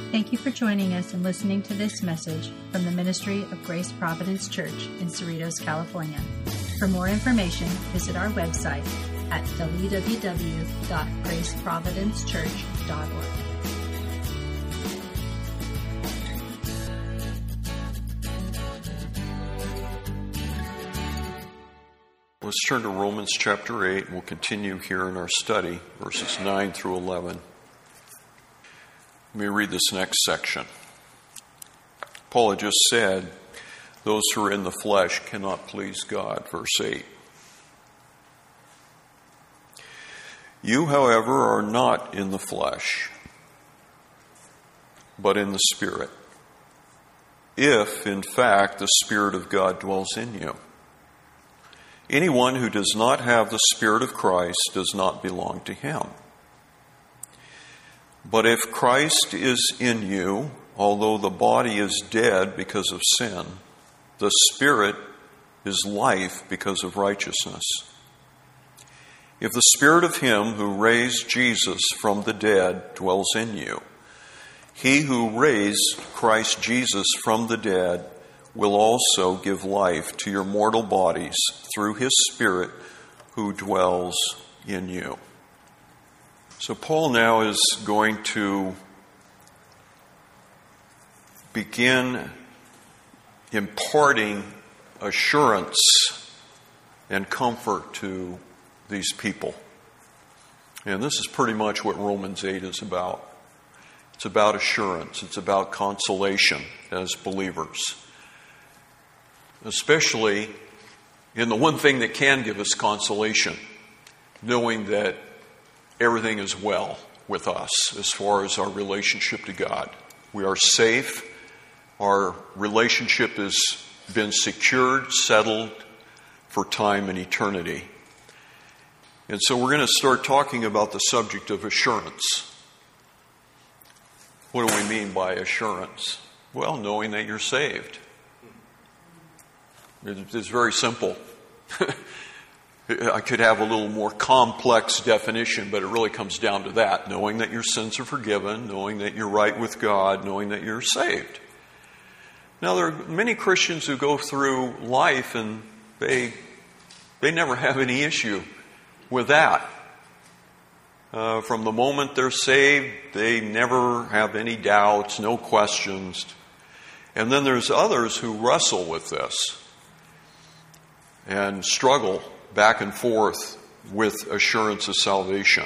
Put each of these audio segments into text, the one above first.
Thank you for joining us and listening to this message from the Ministry of Grace Providence Church in Cerritos, California. For more information, visit our website at www.graceprovidencechurch.org. Let's turn to Romans chapter 8. We'll continue here in our study, verses 9 through 11. Let me read this next section. Paul had just said, those who are in the flesh cannot please God, verse 8. You, however, are not in the flesh, but in the Spirit, if, in fact, the Spirit of God dwells in you. Anyone who does not have the Spirit of Christ does not belong to him. But if Christ is in you, although the body is dead because of sin, the Spirit is life because of righteousness. If the Spirit of him who raised Jesus from the dead dwells in you, he who raised Christ Jesus from the dead will also give life to your mortal bodies through his Spirit who dwells in you. So Paul now is going to begin imparting assurance and comfort to these people. And this is pretty much what Romans 8 is about. It's about assurance. It's about consolation as believers. Especially in the one thing that can give us consolation, knowing that everything is well with us as far as our relationship to God. We are safe. Our relationship has been secured, settled for time and eternity. And so we're going to start talking about the subject of assurance. What do we mean by assurance? Well, knowing that you're saved. It's very simple. I could have a little more complex definition, but it really comes down to that. Knowing that your sins are forgiven, knowing that you're right with God, knowing that you're saved. Now, there are many Christians who go through life and they never have any issue with that. From the moment they're saved, they never have any doubts, no questions. And then there's others who wrestle with this and struggle back and forth with assurance of salvation.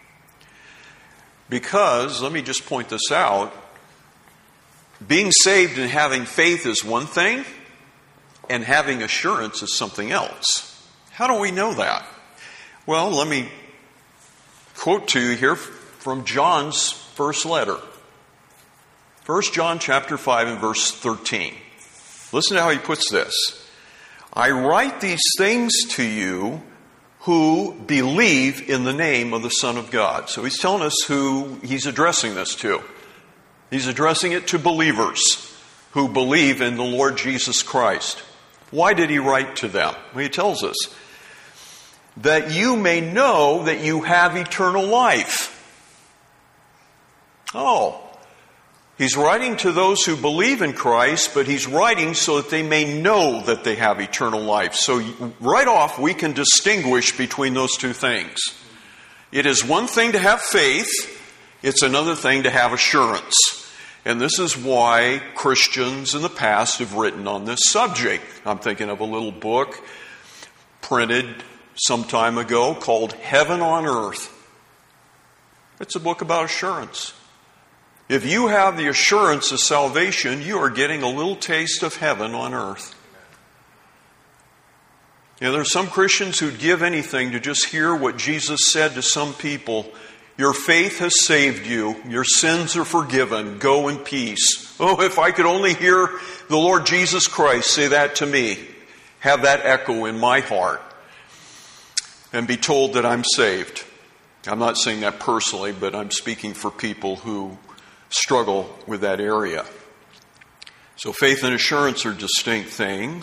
Because, let me just point this out, being saved and having faith is one thing, and having assurance is something else. How do we know that? Well, let me quote to you here from John's first letter. 1 John chapter 5 and verse 13. Listen to how he puts this. I write these things to you who believe in the name of the Son of God. So he's telling us who he's addressing this to. He's addressing it to believers who believe in the Lord Jesus Christ. Why did he write to them? Well, he tells us, that you may know that you have eternal life. Oh, he's writing to those who believe in Christ, but he's writing so that they may know that they have eternal life. So right off, we can distinguish between those two things. It is one thing to have faith. It's another thing to have assurance. And this is why Christians in the past have written on this subject. I'm thinking of a little book printed some time ago called Heaven on Earth. It's a book about assurance. If you have the assurance of salvation, you are getting a little taste of heaven on earth. You know, there are some Christians who'd give anything to just hear what Jesus said to some people. Your faith has saved you. Your sins are forgiven. Go in peace. Oh, if I could only hear the Lord Jesus Christ say that to me. Have that echo in my heart. And be told that I'm saved. I'm not saying that personally, but I'm speaking for people who struggle with that area. So faith and assurance are distinct things,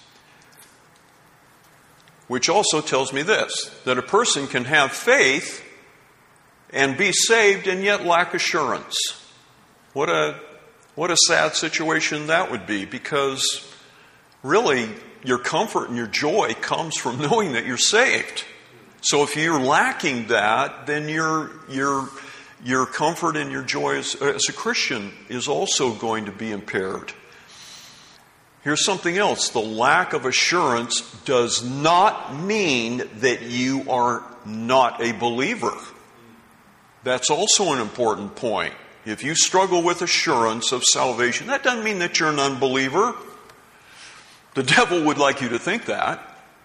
which also tells me this, that a person can have faith and be saved and yet lack assurance. What a sad situation that would be, because really your comfort and your joy comes from knowing that you're saved. So if you're lacking that, then your comfort and your joy as a Christian is also going to be impaired. Here's something else. The lack of assurance does not mean that you are not a believer. That's also an important point. If you struggle with assurance of salvation, that doesn't mean that you're an unbeliever. The devil would like you to think that.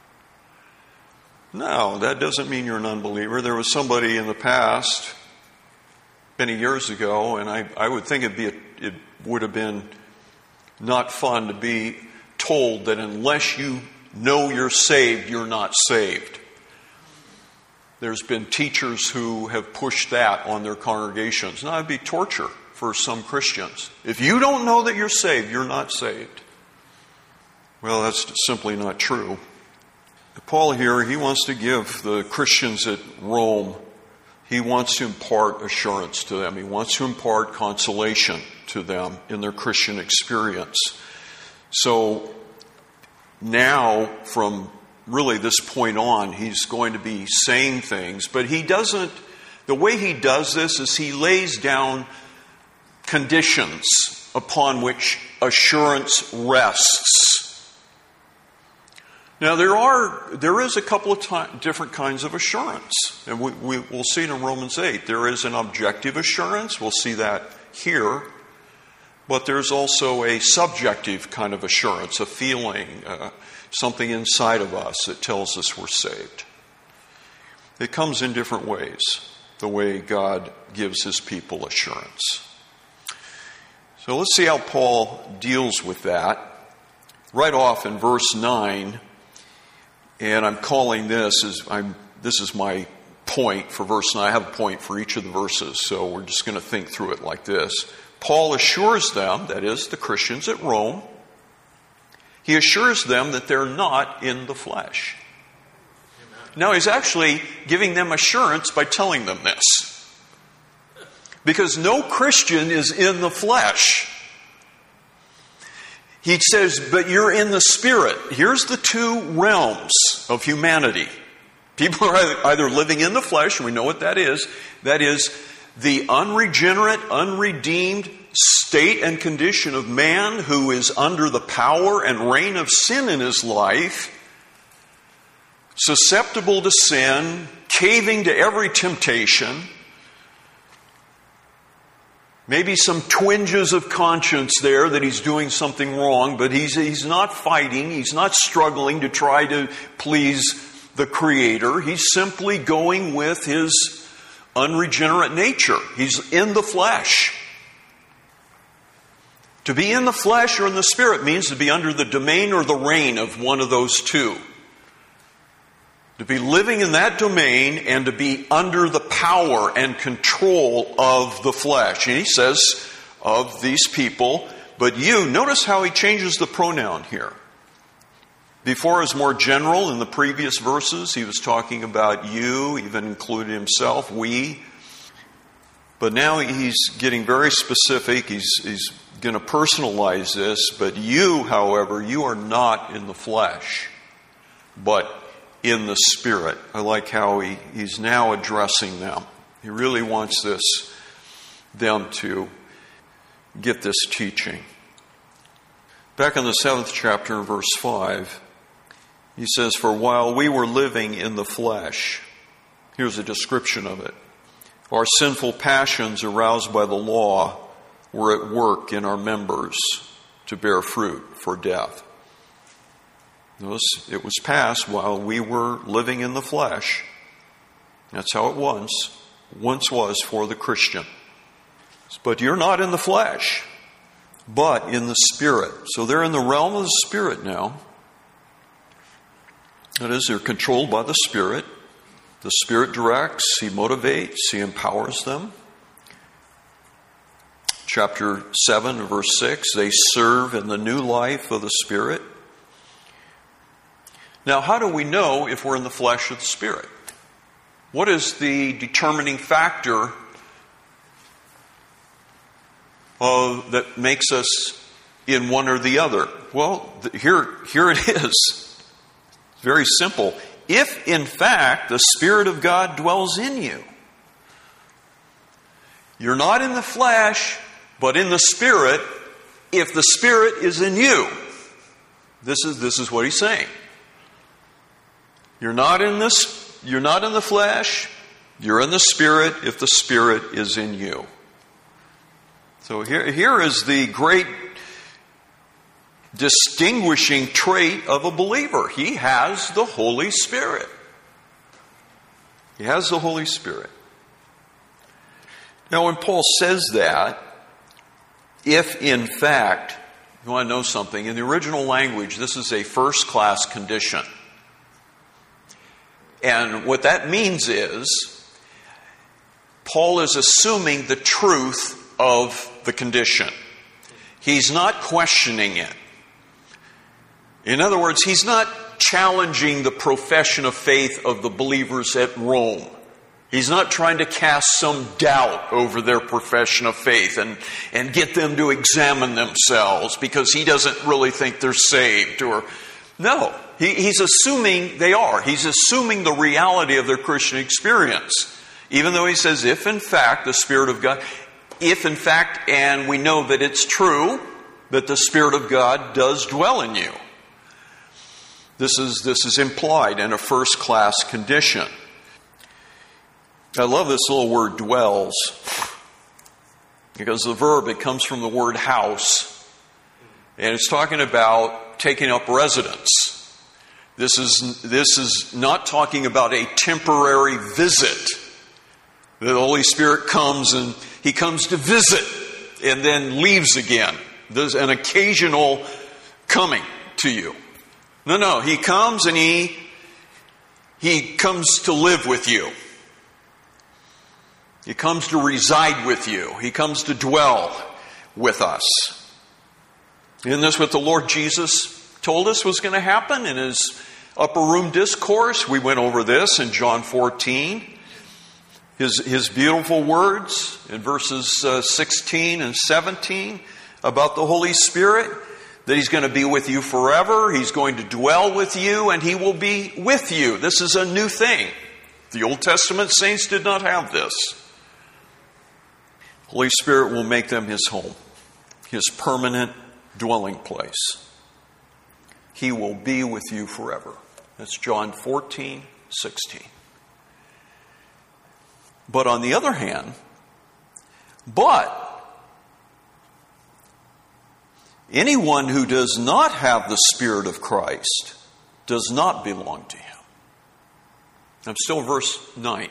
No, that doesn't mean you're an unbeliever. There was somebody in the past, many years ago, and I would think it would have been not fun to be told that unless you know you're saved, you're not saved. There's been teachers who have pushed that on their congregations. Now, it'd be torture for some Christians. If you don't know that you're saved, you're not saved. Well, that's simply not true. Paul here, he wants to give the Christians at Rome, he wants to impart assurance to them. He wants to impart consolation to them in their Christian experience. So now, from really this point on, he's going to be saying things, but the way he does this is he lays down conditions upon which assurance rests. Now, there is a couple of different kinds of assurance, and we'll see it in Romans 8. There is an objective assurance. We'll see that here. But there's also a subjective kind of assurance, a feeling, something inside of us that tells us we're saved. It comes in different ways, the way God gives his people assurance. So let's see how Paul deals with that. Right off in verse 9, and I'm calling this is my point for verse 9. I have a point for each of the verses, so we're just going to think through it like this. Paul assures them, that is, the Christians at Rome, he assures them that they're not in the flesh. Now, he's actually giving them assurance by telling them this. Because no Christian is in the flesh. He says, but you're in the Spirit. Here's the two realms of humanity. People are either living in the flesh, and we know what that is. That is the unregenerate, unredeemed state and condition of man who is under the power and reign of sin in his life, susceptible to sin, caving to every temptation, maybe some twinges of conscience there that he's doing something wrong, but he's not fighting, he's not struggling to try to please the Creator. He's simply going with his unregenerate nature. He's in the flesh. To be in the flesh or in the Spirit means to be under the domain or the reign of one of those two. To be living in that domain and to be under the power and control of the flesh. And he says of these people, but you, notice how he changes the pronoun here. Before it was more general. In the previous verses, he was talking about you, even included himself, we. But now he's getting very specific. He's going to personalize this. But you, however, you are not in the flesh, but in the Spirit. I like how he's now addressing them. He really wants them to get this teaching. Back in the 7th chapter, verse 5, he says, for while we were living in the flesh, here's a description of it, our sinful passions aroused by the law were at work in our members to bear fruit for death. Notice it was past while we were living in the flesh. That's how it once was for the Christian. But you're not in the flesh, but in the Spirit. So they're in the realm of the Spirit now. That is, they're controlled by the Spirit. The Spirit directs, He motivates, He empowers them. Chapter 7, verse 6, they serve in the new life of the Spirit. Now, how do we know if we're in the flesh or the Spirit? What is the determining factor that makes us in one or the other? Well, here it is. It's very simple. If, in fact, the Spirit of God dwells in you, you're not in the flesh, but in the Spirit, if the Spirit is in you. This is what he's saying. You're not in the flesh, you're in the Spirit if the Spirit is in you. So here is the great distinguishing trait of a believer. He has the Holy Spirit. He has the Holy Spirit. Now, when Paul says that, if in fact, you want to know something, in the original language, this is a first-class condition. And what that means is, Paul is assuming the truth of the condition. He's not questioning it. In other words, he's not challenging the profession of faith of the believers at Rome. He's not trying to cast some doubt over their profession of faith and get them to examine themselves because he doesn't really think they're saved. No, he's assuming they are. He's assuming the reality of their Christian experience. Even though he says, if in fact the Spirit of God, if in fact, and we know that it's true, that the Spirit of God does dwell in you. This is implied in a first-class condition. I love this little word, dwells, because the verb, it comes from the word house, and it's talking about taking up residence. This is not talking about a temporary visit. The Holy Spirit comes and He comes to visit and then leaves again. There's an occasional coming to you. No, He comes and He comes to live with you. He comes to reside with you. He comes to dwell with us. Isn't this what the Lord Jesus told us was going to happen in His upper room discourse? We went over this in John 14. His beautiful words in verses 16 and 17 about the Holy Spirit, that He's going to be with you forever. He's going to dwell with you, and He will be with you. This is a new thing. The Old Testament saints did not have this. Holy Spirit will make them His home, His permanent dwelling place. He will be with you forever. That's John 14:16. But on the other hand, anyone who does not have the Spirit of Christ does not belong to Him. I'm still verse 9.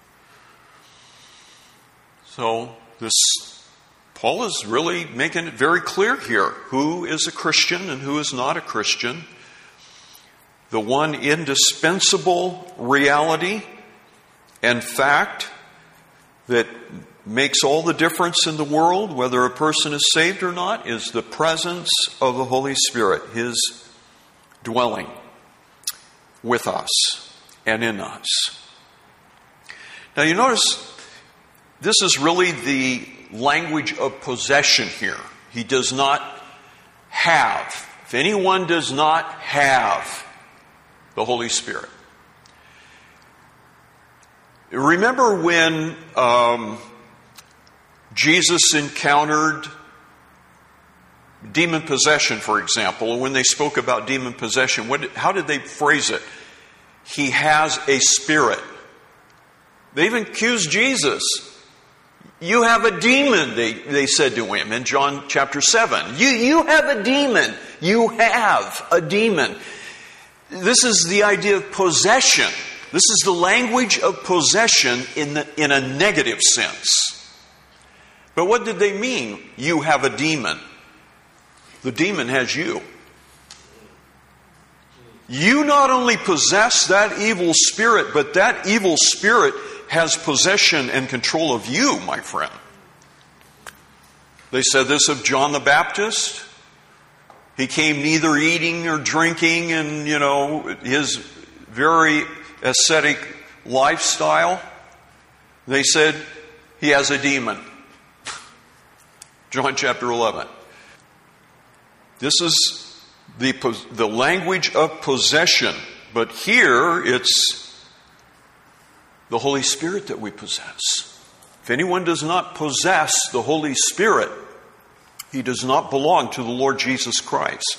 So Paul is really making it very clear here who is a Christian and who is not a Christian. The one indispensable reality and fact that makes all the difference in the world, whether a person is saved or not, is the presence of the Holy Spirit, His dwelling with us and in us. Now you notice this is really the language of possession here. He does not have. If anyone does not have the Holy Spirit. Remember when Jesus encountered demon possession, for example, when they spoke about demon possession, how did they phrase it? He has a spirit. They even accused Jesus. You have a demon, they said to him in John chapter 7. You have a demon. You have a demon. This is the idea of possession. This is the language of possession in a negative sense. But what did they mean? You have a demon. The demon has you. You not only possess that evil spirit, but that evil spirit has possession and control of you, my friend. They said this of John the Baptist. He came neither eating or drinking, and his very ascetic lifestyle. They said he has a demon. John chapter 11. This is the language of possession. But here it's the Holy Spirit that we possess. If anyone does not possess the Holy Spirit, he does not belong to the Lord Jesus Christ.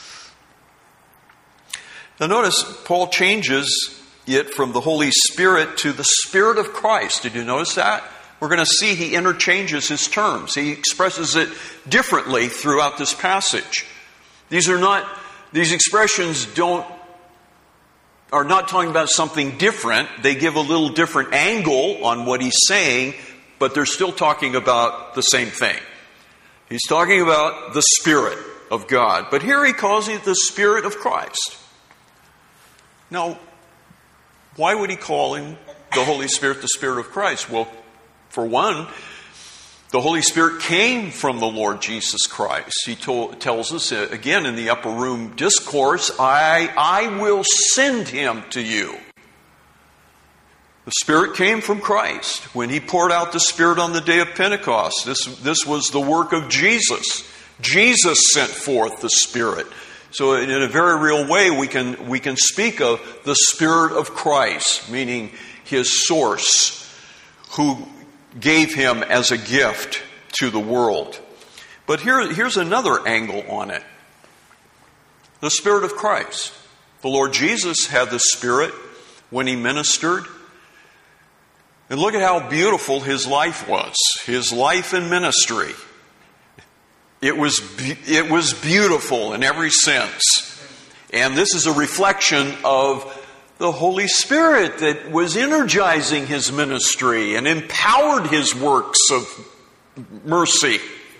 Now notice, Paul changes it from the Holy Spirit to the Spirit of Christ. Did you notice that? We're going to see he interchanges his terms. He expresses it differently throughout this passage. These expressions are not talking about something different. They give a little different angle on what he's saying, but they're still talking about the same thing. He's talking about the Spirit of God. But here he calls it the Spirit of Christ. Now, why would he call him the Holy Spirit the Spirit of Christ? Well, for one, the Holy Spirit came from the Lord Jesus Christ. He tells us again in the upper room discourse, I will send him to you. The Spirit came from Christ. When he poured out the Spirit on the day of Pentecost, this was the work of Jesus. Jesus sent forth the Spirit. So in a very real way, we can speak of the Spirit of Christ, meaning his source, who gave him as a gift to the world. But here's another angle on it. The Spirit of Christ. The Lord Jesus had the Spirit when he ministered. And look at how beautiful his life was. His life in ministry. It was beautiful in every sense. And this is a reflection of the Holy Spirit that was energizing his ministry and empowered his works of mercy.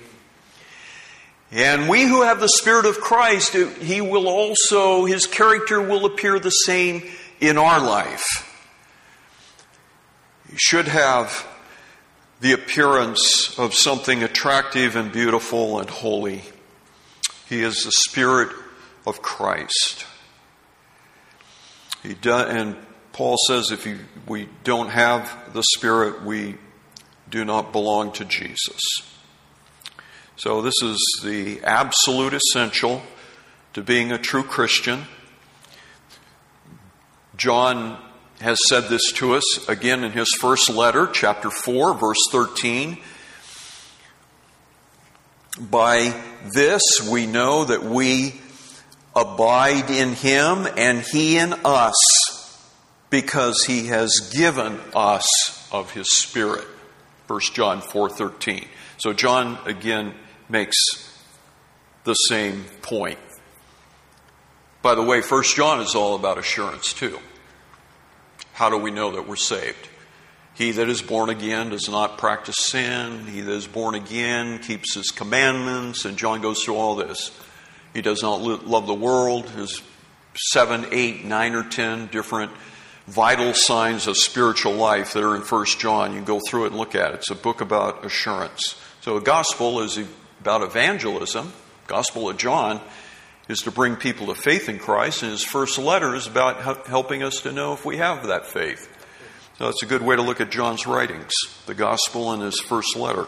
And we who have the Spirit of Christ, his character will appear the same in our life. He should have the appearance of something attractive and beautiful and holy. He is the Spirit of Christ. And Paul says if we don't have the Spirit, we do not belong to Jesus. So this is the absolute essential to being a true Christian. John has said this to us again in his first letter, chapter 4, verse 13. By this we know that we abide in him and he in us, because he has given us of his Spirit. 1 John 4:13. So John again makes the same point. By the way, 1 John is all about assurance too. How do we know that we're saved? He that is born again does not practice sin. He that is born again keeps his commandments. And John goes through all this. He does not love the world. There's 7, 8, 9, or 10 different vital signs of spiritual life that are in 1 John. You can go through it and look at it. It's a book about assurance. So a gospel is about evangelism. Gospel of John is to bring people to faith in Christ, and his first letter is about helping us to know if we have that faith. So that's a good way to look at John's writings, the gospel and his first letter.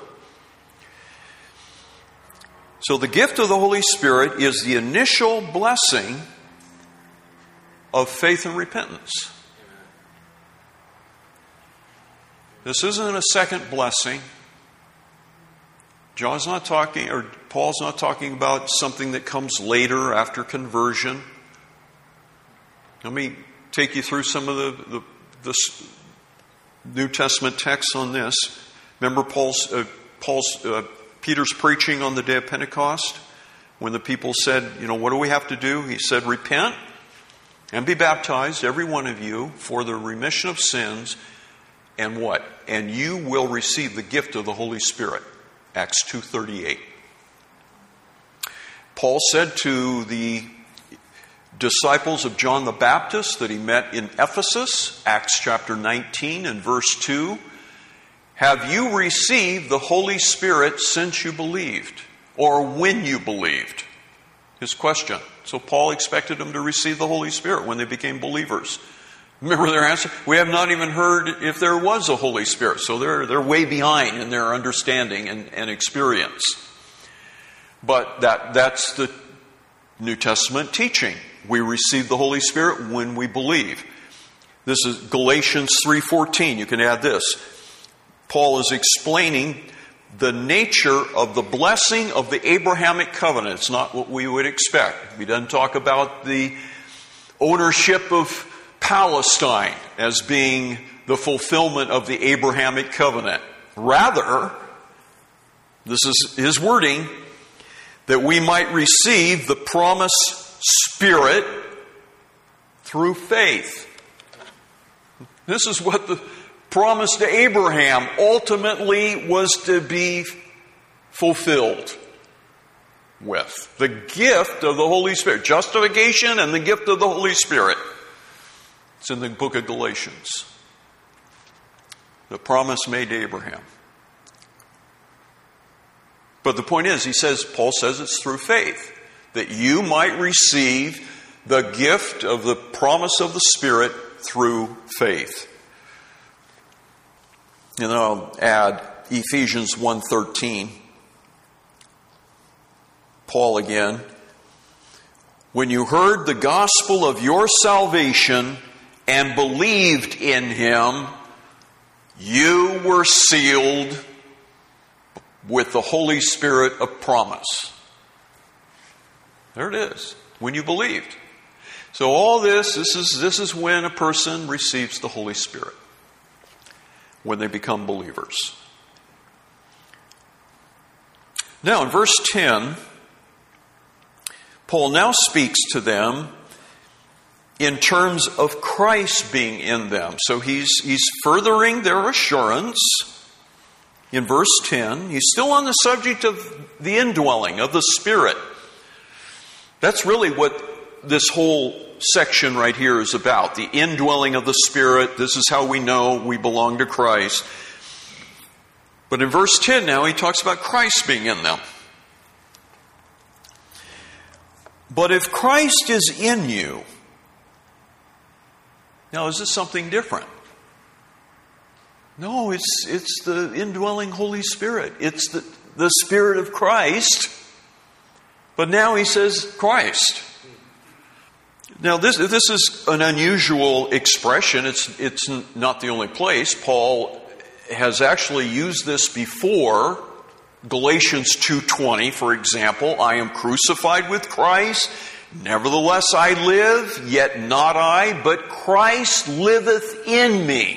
So the gift of the Holy Spirit is the initial blessing of faith and repentance. This isn't a second blessing. Paul's not talking about something that comes later after conversion. Let me take you through some of the New Testament texts on this. Remember Peter's preaching on the day of Pentecost when the people said, what do we have to do? He said, repent and be baptized, every one of you, for the remission of sins. And what? And you will receive the gift of the Holy Spirit. Acts 2:38. Paul said to the disciples of John the Baptist that he met in Ephesus, Acts chapter 19 and verse 2, have you received the Holy Spirit since you believed? Or when you believed? His question. So Paul expected them to receive the Holy Spirit when they became believers. Remember their answer? We have not even heard if there was a Holy Spirit. So they're way behind in their understanding and experience. But that's the New Testament teaching. We receive the Holy Spirit when we believe. This is Galatians 3:14. You can add this. Paul is explaining the nature of the blessing of the Abrahamic covenant. It's not what we would expect. He doesn't talk about the ownership of Palestine as being the fulfillment of the Abrahamic covenant. Rather, this is his wording, that we might receive the promised Spirit through faith. This is what the promise to Abraham ultimately was to be fulfilled with. The gift of the Holy Spirit. Justification and the gift of the Holy Spirit. It's in the book of Galatians. The promise made to Abraham. But the point is, Paul says it's through faith. That you might receive the gift of the promise of the Spirit through faith. And then I'll add Ephesians 1:13. Paul again. When you heard the gospel of your salvation and believed in Him, you were sealed with the Holy Spirit of promise. There it is. When you believed. So all this is when a person receives the Holy Spirit. When they become believers. Now in verse 10, Paul now speaks to them in terms of Christ being in them. So he's furthering their assurance. In verse 10, he's still on the subject of the indwelling of the Spirit. That's really what this whole section right here is about. The indwelling of the Spirit. This is how we know we belong to Christ. But in verse 10 now, he talks about Christ being in them. But if Christ is in you, now is this something different? No, it's the indwelling Holy Spirit. It's the Spirit of Christ. But now he says Christ. Now this is an unusual expression. It's not the only place. Paul has actually used this before. Galatians 2:20, for example, I am crucified with Christ. Nevertheless I live, yet not I, but Christ liveth in me.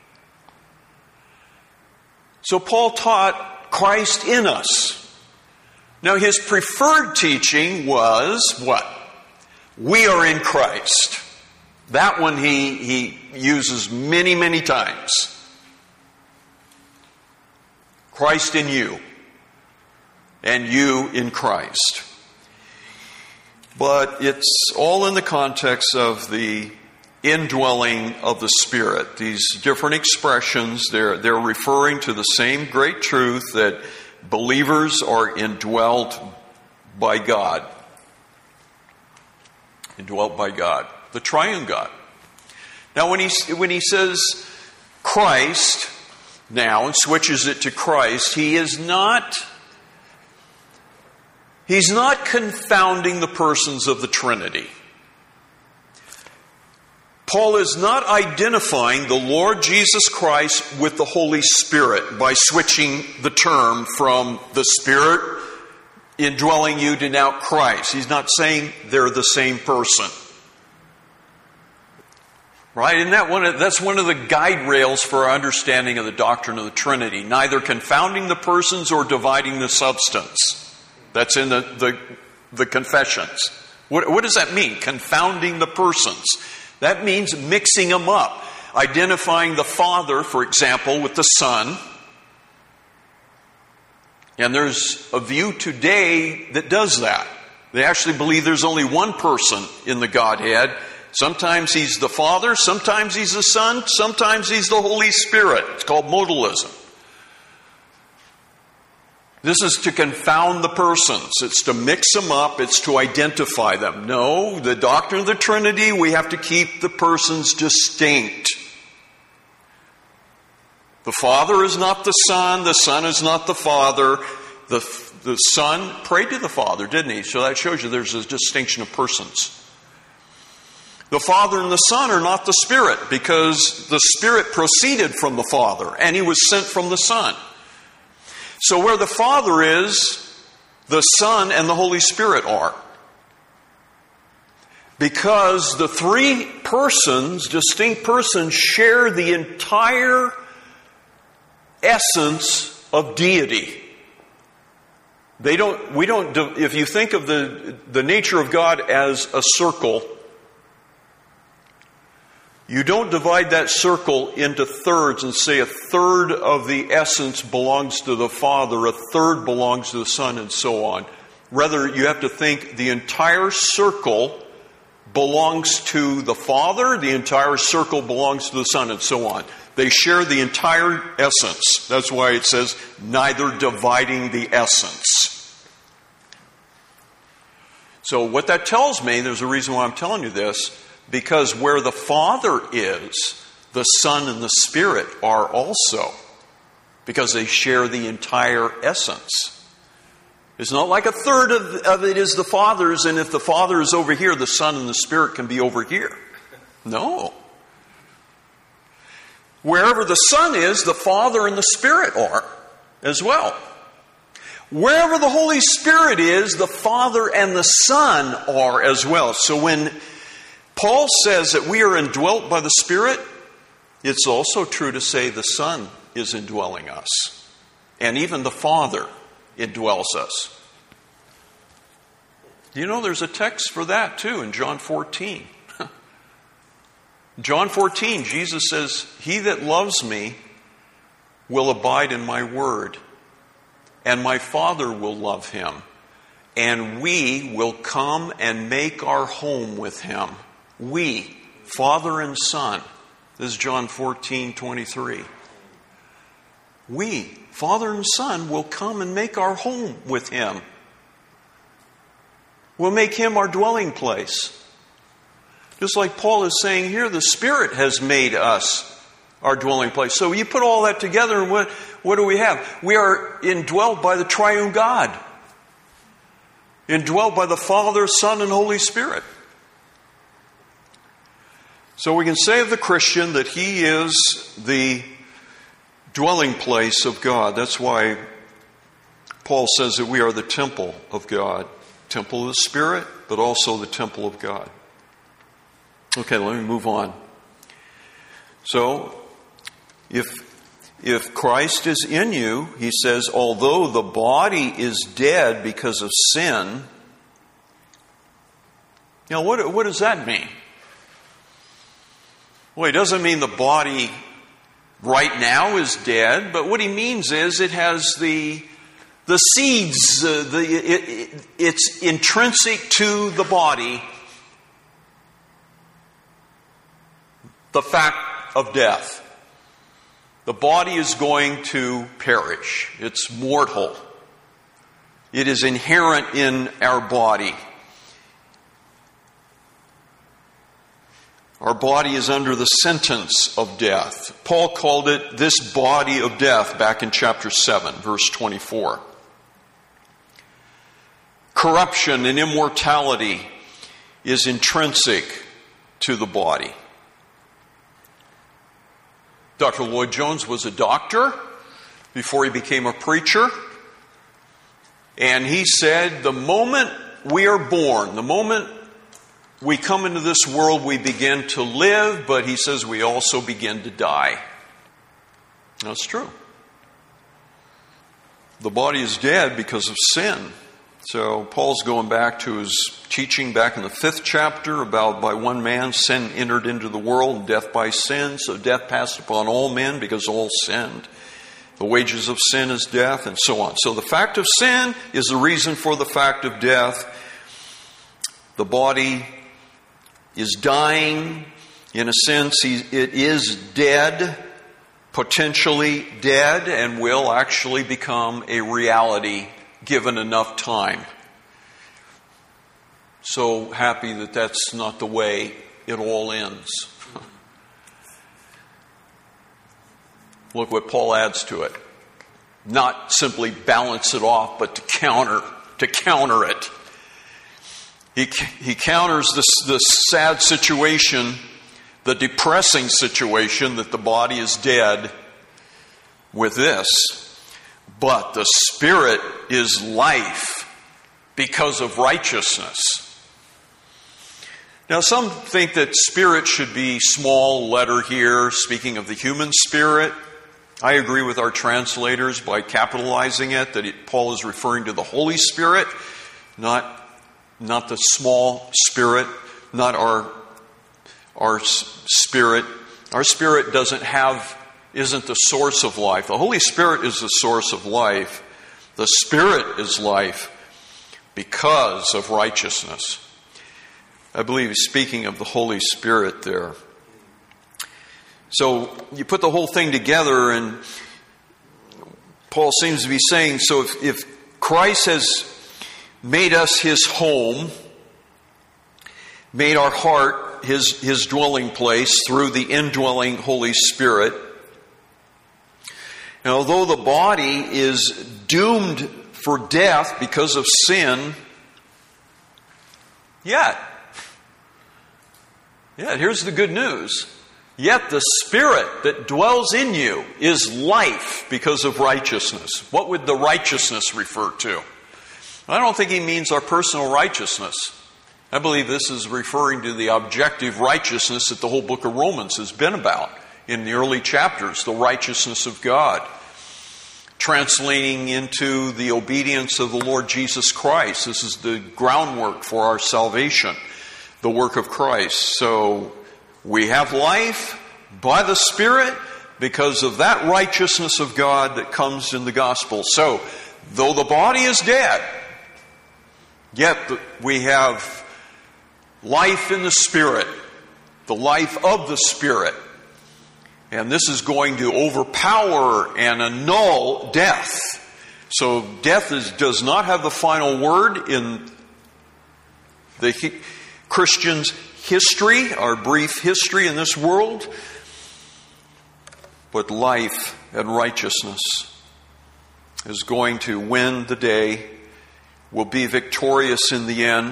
So Paul taught Christ in us. Now his preferred teaching was what? We are in Christ. That one he uses many, many times. Christ in you. And you in Christ. But it's all in the context of the indwelling of the Spirit. These different expressions, they're referring to the same great truth that believers are indwelt by God. Indwelt by God. The triune God. Now when he says Christ now and switches it to Christ, he's not confounding the persons of the Trinity. Paul is not identifying the Lord Jesus Christ with the Holy Spirit by switching the term from the Spirit indwelling you to now Christ. He's not saying they're the same person. Right? Isn't that's one of the guide rails for our understanding of the doctrine of the Trinity. Neither confounding the persons or dividing the substance. That's in the confessions. What does that mean? Confounding the persons. That means mixing them up. Identifying the Father, for example, with the Son. And there's a view today that does that. They actually believe there's only one person in the Godhead. Sometimes He's the Father, sometimes He's the Son, sometimes He's the Holy Spirit. It's called modalism. This is to confound the persons. It's to mix them up. It's to identify them. No, the doctrine of the Trinity, we have to keep the persons distinct. The Father is not the Son. The Son is not the Father. The the Son prayed to the Father, didn't he? So that shows you there's a distinction of persons. The Father and the Son are not the Spirit, because the Spirit proceeded from the Father, and he was sent from the Son. So where the Father is, the Son and the Holy Spirit are. Because the three persons, distinct persons, share the entire essence of deity. If you think of the nature of God as a circle, you don't divide that circle into thirds and say a third of the essence belongs to the Father, a third belongs to the Son, and so on. Rather, you have to think the entire circle belongs to the Father, the entire circle belongs to the Son, and so on. They share the entire essence. That's why it says, neither dividing the essence. So what that tells me, there's a reason why I'm telling you this, because where the Father is, the Son and the Spirit are also, because they share the entire essence. It's not like a third of it is the Father's, and if the Father is over here, the Son and the Spirit can be over here. No. Wherever the Son is, the Father and the Spirit are as well. Wherever the Holy Spirit is, the Father and the Son are as well. So when Paul says that we are indwelt by the Spirit, it's also true to say the Son is indwelling us. And even the Father indwells us. You know, there's a text for that too in John 14. John 14, Jesus says, "He that loves me will abide in my word, and my Father will love him, and we will come and make our home with him." We, Father and Son. This is John 14:23. We, Father and Son, will come and make our home with him. We'll make him our dwelling place. Just like Paul is saying here, the Spirit has made us our dwelling place. So you put all that together, and what do we have? We are indwelt by the triune God. Indwelt by the Father, Son, and Holy Spirit. So we can say of the Christian that he is the dwelling place of God. That's why Paul says that we are the temple of God. Temple of the Spirit, but also the temple of God. Okay, let me move on. So, if Christ is in you, he says, although the body is dead because of sin. Now, what does that mean? Well, he doesn't mean the body right now is dead, but what he means is it has the seeds, it's intrinsic to the body, the fact of death. The body is going to perish. It's mortal. It is inherent in our body. Our body is under the sentence of death. Paul called it this body of death back in chapter 7, verse 24. Corruption and immortality is intrinsic to the body. Dr. Lloyd Jones was a doctor before he became a preacher. And he said, the moment we are born, the moment we come into this world, we begin to live, but he says we also begin to die. That's true. The body is dead because of sin. So Paul's going back to his teaching back in the 5th chapter about by one man sin entered into the world and death by sin. So death passed upon all men because all sinned. The wages of sin is death, and so on. So the fact of sin is the reason for the fact of death. The body is dying. In a sense, it is dead, potentially dead, and will actually become a reality given enough time. So happy that that's not the way it all ends. Look what Paul adds to it. not simply balance it off, but to counter it. He counters this sad situation, the depressing situation that the body is dead, with this: but the Spirit is life because of righteousness. Now, some think that spirit should be small letter here, speaking of the human spirit. I agree with our translators by capitalizing it, that Paul is referring to the Holy Spirit, not the small spirit, not our spirit. Our spirit isn't the source of life. The Holy Spirit is the source of life. The Spirit is life because of righteousness. I believe he's speaking of the Holy Spirit there. So you put the whole thing together, and Paul seems to be saying, so if Christ has made us his home, made our heart his dwelling place through the indwelling Holy Spirit, and although the body is doomed for death because of sin, yet here's the good news. Yet the Spirit that dwells in you is life because of righteousness. What would the righteousness refer to? I don't think he means our personal righteousness. I believe this is referring to the objective righteousness that the whole book of Romans has been about in the early chapters, the righteousness of God, translating into the obedience of the Lord Jesus Christ. This is the groundwork for our salvation, the work of Christ. So we have life by the Spirit because of that righteousness of God that comes in the gospel. So, though the body is dead, yet we have life in the Spirit, the life of the Spirit. And this is going to overpower and annul death. So death does not have the final word in the Christian's history, our brief history in this world. But life and righteousness is going to win the day, will be victorious in the end.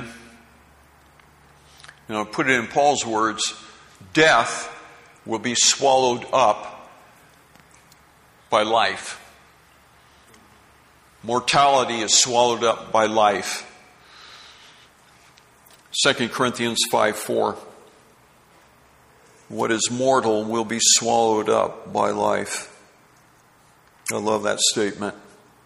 Put it in Paul's words, death will be swallowed up by life. Mortality is swallowed up by life. 2 Corinthians 5:4. What is mortal will be swallowed up by life. I love that statement.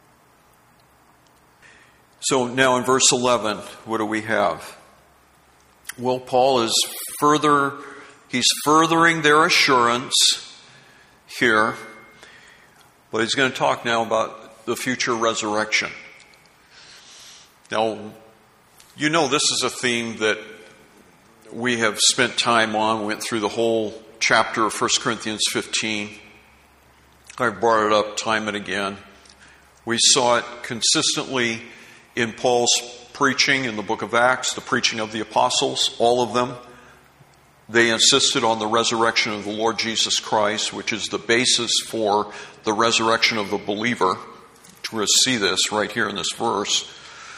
So now in verse 11, what do we have? Well, Paul is he's furthering their assurance here, but he's going to talk now about the future resurrection. Now, this is a theme that we have spent time on. We went through the whole chapter of 1 Corinthians 15. I brought it up time and again. We saw it consistently in Paul's preaching in the book of Acts, the preaching of the apostles, all of them. They insisted on the resurrection of the Lord Jesus Christ, which is the basis for the resurrection of the believer. We're going to see this right here in this verse.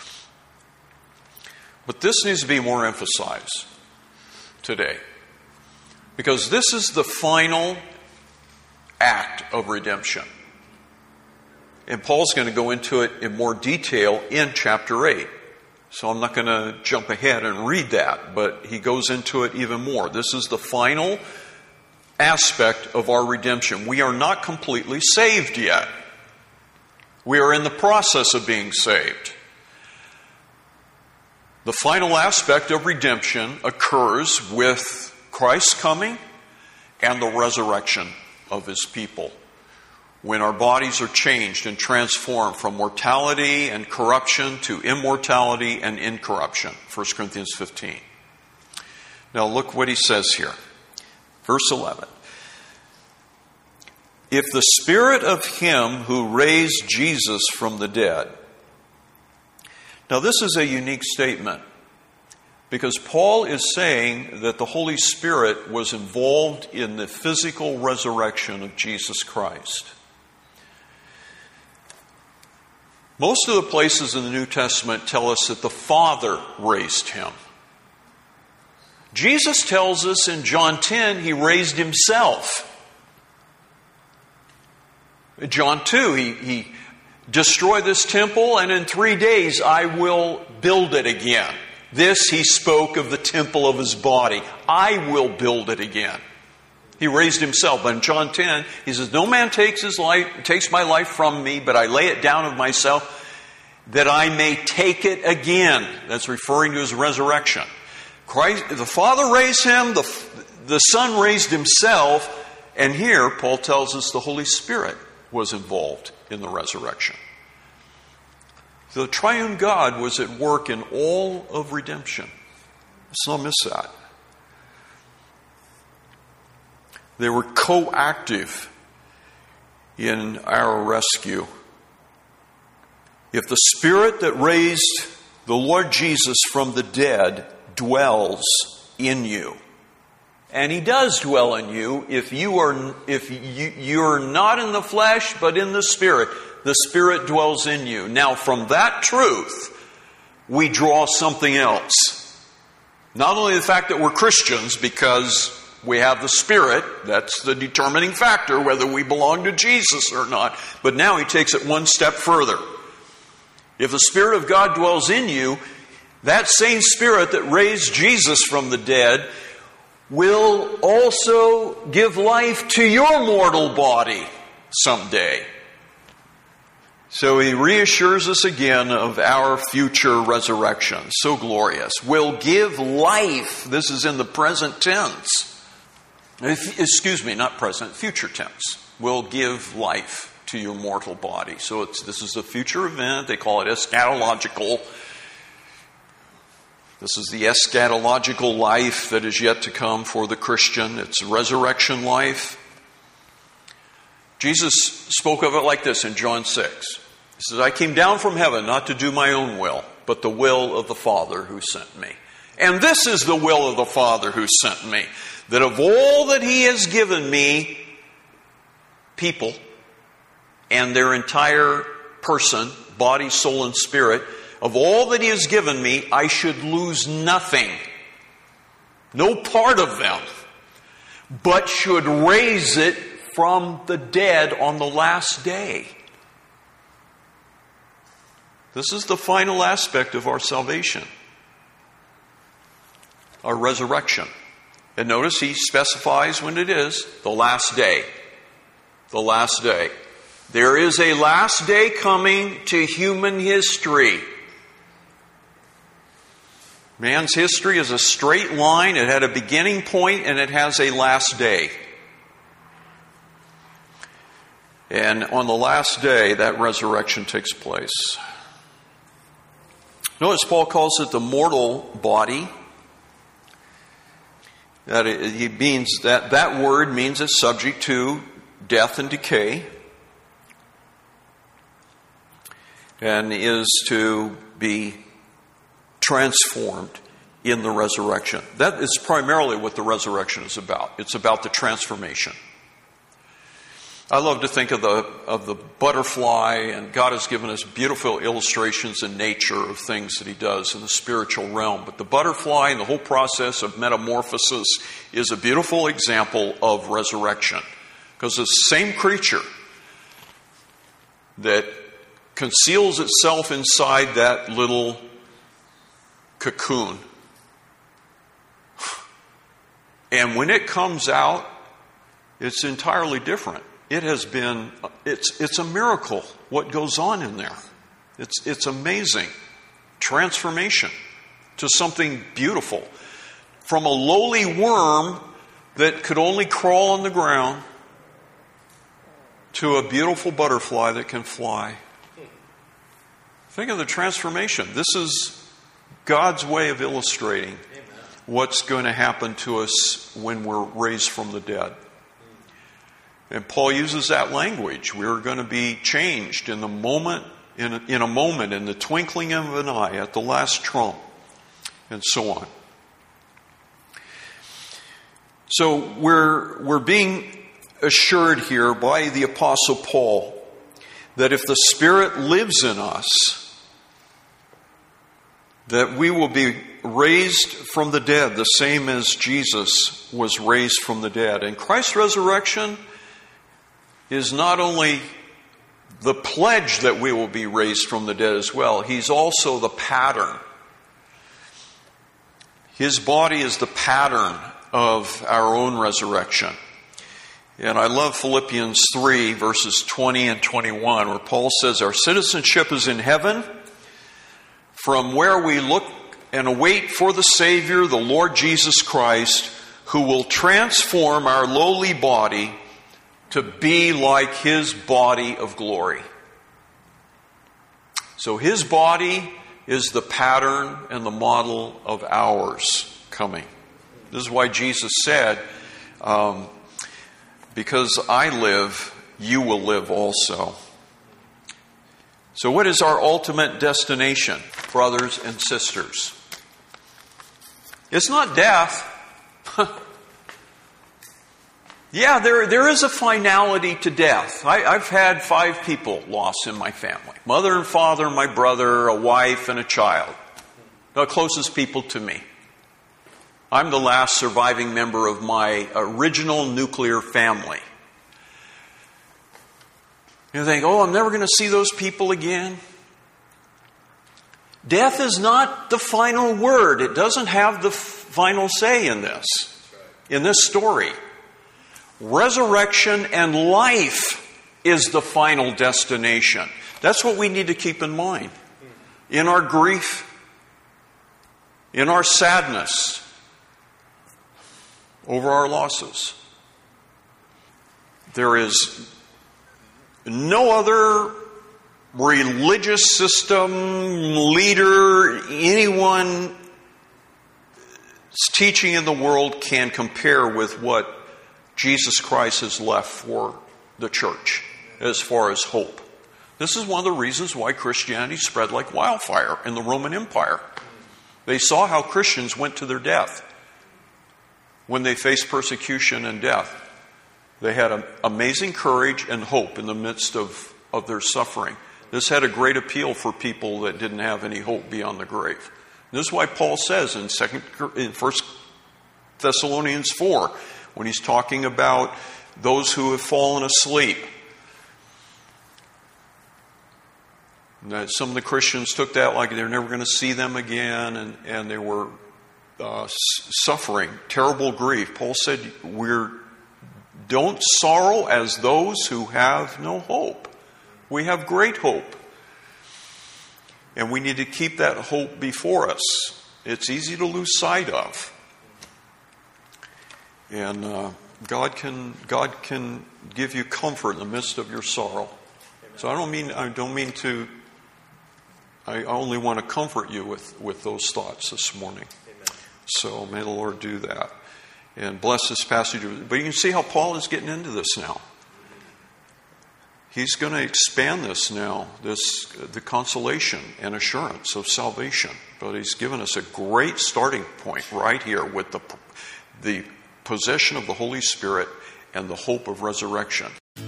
But this needs to be more emphasized today, because this is the final act of redemption. And Paul's going to go into it in more detail in chapter 8. So I'm not going to jump ahead and read that, but he goes into it even more. This is the final aspect of our redemption. We are not completely saved yet. We are in the process of being saved. The final aspect of redemption occurs with Christ's coming and the resurrection of his people, when our bodies are changed and transformed from mortality and corruption to immortality and incorruption. 1 Corinthians 15. Now look what he says here. Verse 11. If the Spirit of him who raised Jesus from the dead. Now this is a unique statement, because Paul is saying that the Holy Spirit was involved in the physical resurrection of Jesus Christ. Most of the places in the New Testament tell us that the Father raised him. Jesus tells us in John 10 he raised himself. In John 2, he destroy this temple, and in 3 days I will build it again. This he spoke of the temple of his body. I will build it again. He raised himself. But in John 10, he says, no man takes my life from me, but I lay it down of myself, that I may take it again. That's referring to his resurrection. Christ, the Father raised him, the Son raised himself, and here Paul tells us the Holy Spirit was involved in the resurrection. The triune God was at work in all of redemption. Let's not miss that. They were coactive in our rescue. If the Spirit that raised the Lord Jesus from the dead dwells in you, and He does dwell in you if you're not in the flesh but in the Spirit. The Spirit dwells in you. Now, from that truth, we draw something else. Not only the fact that we're Christians because we have the Spirit, that's the determining factor whether we belong to Jesus or not, but now he takes it one step further. If the Spirit of God dwells in you, that same Spirit that raised Jesus from the dead will also give life to your mortal body someday. So he reassures us again of our future resurrection. So glorious. Will give life. This is in the present tense. Excuse me, not present, future tense. Will give life to your mortal body. So this is a future event. They call it eschatological. This is the eschatological life that is yet to come for the Christian. It's resurrection life. Jesus spoke of it like this in John 6. He says, I came down from heaven not to do my own will, but the will of the Father who sent me. And this is the will of the Father who sent me, that of all that He has given me, people and their entire person, body, soul, and spirit, of all that He has given me, I should lose nothing, no part of them, but should raise it from the dead on the last day. This is the final aspect of our salvation, our resurrection. And notice he specifies when it is, the last day. The last day. There is a last day coming to human history. Man's history is a straight line. It had a beginning point and it has a last day. And on the last day, that resurrection takes place. Notice Paul calls it the mortal body. That word means it's subject to death and decay, and is to be transformed in the resurrection. That is primarily what the resurrection is about. It's about the transformation. I love to think of the butterfly, and God has given us beautiful illustrations in nature of things that He does in the spiritual realm. But the butterfly and the whole process of metamorphosis is a beautiful example of resurrection. Because it's the same creature that conceals itself inside that little cocoon. And when it comes out, it's entirely different. It's a miracle what goes on in there. It's amazing. Transformation to something beautiful. From a lowly worm that could only crawl on the ground to a beautiful butterfly that can fly. Think of the transformation. This is God's way of illustrating what's going to happen to us when we're raised from the dead. And Paul uses that language. We're going to be changed in a moment, in the twinkling of an eye, at the last trump, and so on. So we're being assured here by the Apostle Paul that if the Spirit lives in us, that we will be raised from the dead, the same as Jesus was raised from the dead. And Christ's resurrection is not only the pledge that we will be raised from the dead as well, He's also the pattern. His body is the pattern of our own resurrection. And I love Philippians 3, verses 20 and 21, where Paul says, our citizenship is in heaven, from where we look and await for the Savior, the Lord Jesus Christ, who will transform our lowly body to be like His body of glory. So His body is the pattern and the model of ours coming. This is why Jesus said, because I live, you will live also. So what is our ultimate destination, brothers and sisters? It's not death. Yeah, there is a finality to death. I've had 5 people lost in my family. Mother and father, my brother, a wife, and a child. The closest people to me. I'm the last surviving member of my original nuclear family. You think, oh, I'm never going to see those people again. Death is not the final word. It doesn't have the final say in this story. Resurrection and life is the final destination. That's what we need to keep in mind. In our grief, in our sadness over our losses. There is no other religious system, leader, anyone's teaching in the world can compare with what Jesus Christ has left for the church as far as hope. This is one of the reasons why Christianity spread like wildfire in the Roman Empire. They saw how Christians went to their death when they faced persecution and death. They had amazing courage and hope in the midst of their suffering. This had a great appeal for people that didn't have any hope beyond the grave. This is why Paul says in 1 Thessalonians 4, when he's talking about those who have fallen asleep, that some of the Christians took that like they're never going to see them again, and they were suffering terrible grief. Paul said, don't sorrow as those who have no hope. We have great hope. And we need to keep that hope before us. It's easy to lose sight of. And God can give you comfort in the midst of your sorrow. So I only want to comfort you with those thoughts this morning. So may the Lord do that. And bless this passage. But you can see how Paul is getting into this now. He's going to expand this now, the consolation and assurance of salvation. But he's given us a great starting point right here with the possession of the Holy Spirit and the hope of resurrection.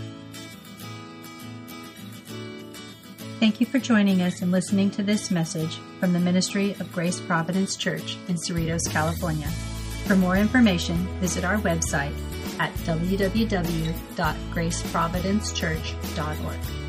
Thank you for joining us and listening to this message from the Ministry of Grace Providence Church in Cerritos, California. For more information, visit our website at www.graceprovidencechurch.org.